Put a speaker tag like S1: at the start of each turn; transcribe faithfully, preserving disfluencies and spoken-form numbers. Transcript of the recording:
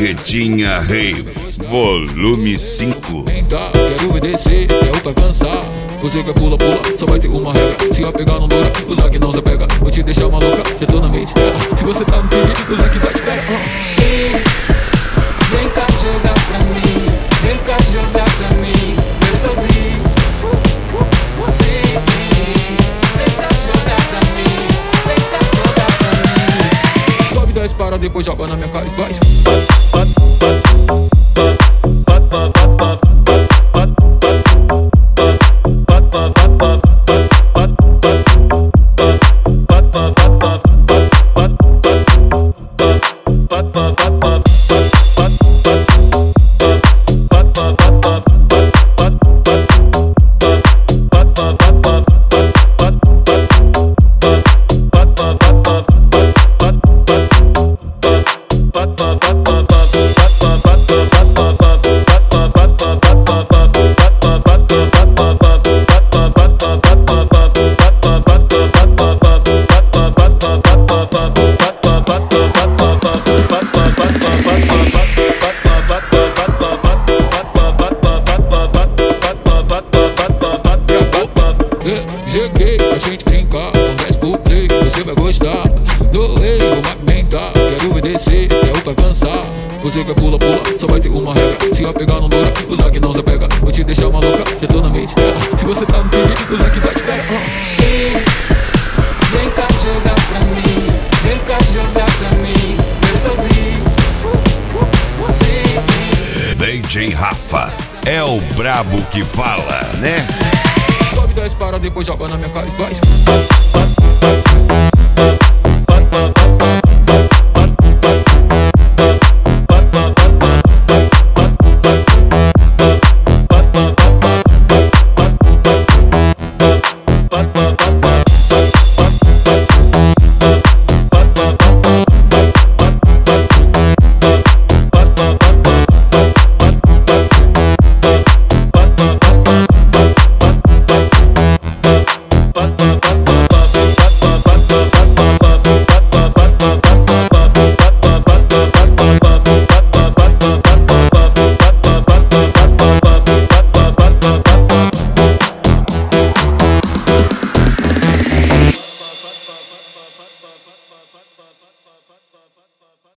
S1: Barretinha Rave, volume cinco.
S2: Tá, quero obedecer, é o pra cansar. Você quer pula, pula, só vai ter uma regra. Se apegar não dura, usar que não se pega. Vou te deixar maluca, já tô na mente dela. Se você tá no perigo, usar que vai te pegar. uh.
S3: Sim, vem cá jogar pra mim. Vem cá jogar pra mim. Eu sozinho. Sim, vem cá jogar pra mim. Vem cá jogar pra mim.
S2: Sobe dez para, depois joga na minha cara e faz.
S3: Cheguei pra gente brincar, conversa pro play, você vai gostar. Doei, vou movimentar, quero obedecer, é o pra cansar. Você quer pula, pula, só vai ter uma regra. Se apegar não dura, usar que não se pega. Vou te deixar maluca, já tô na mente dela. Se você tá no perigo, usar que vai te pegar. uh. Sim, vem cá jogar pra mim. Vem cá jogar pra mim. Eu sozinho. Sim,
S1: D J Rafa é o brabo que fala, né?
S2: Sobe dez para, depois joga na minha cara e faz.